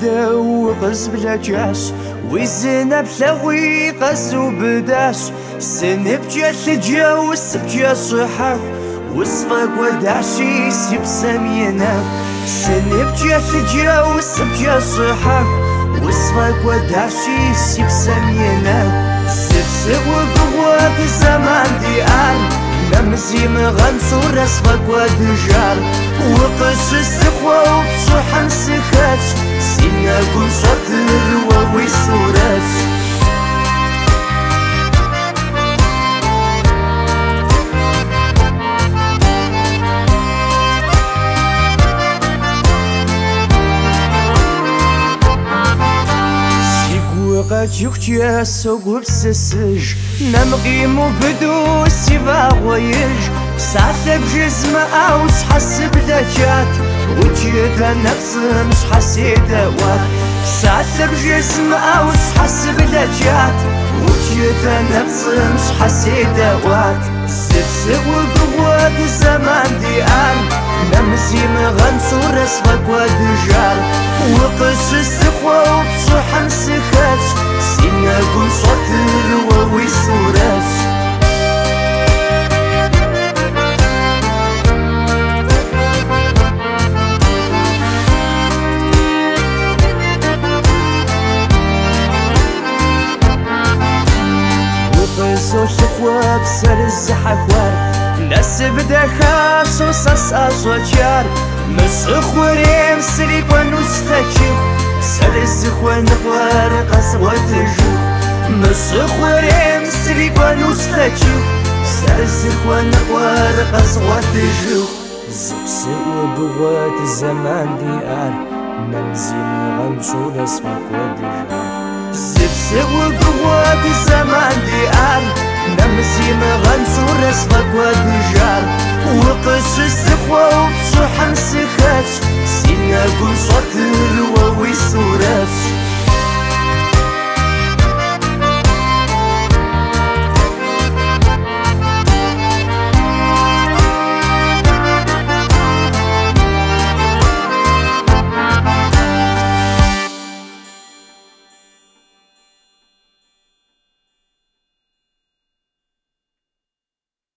ذو غز بلا جاس ويزنا بلاوي غزو بداس سنب جاس جاوس بجا صحاف وصفك وداشي سيب سمينا سنب جاس جاوس بجا صحاف وصفك وداشي سيب سمينا سبسب وقوات الزمان ديار نمزي مغنصور اسفك ودجار وقش السخوة وبصوح مسخات سينا كل شطر ووي صورات غاتيوكتيا سوق وبسسج نمغيمو بدو سيفا غويج ساعة بجزم او سحسب دجات وجيدا نفس مش حسيدا وات ساعة بجزم او سحسب دجات وجيدا نفس مش حسيدا وات سبسب وقوات الزمان ديان نمزي مغنصور اسفك ودجار وقش السخوة وبصوح مسخات سينا كل شطر ووي صورات وقشو السخوة بسر الزحفوار ناس بدا خاص وصاص أصواتيار مسخوري مسري ونستكشف سر الزخوة نقوار قصوة الجوف مسخوري مسري ونستكشف سر الزخوة نقوار قصوة الجوف زبس وبغوات الزمان ديار نمزي مغنشور اسمك ودجار زبس وبغوات الزمان ديار نمزي مغنشور اسمك ودجار وقش السخوة وبصوح مسخات سينا كل شطر ووي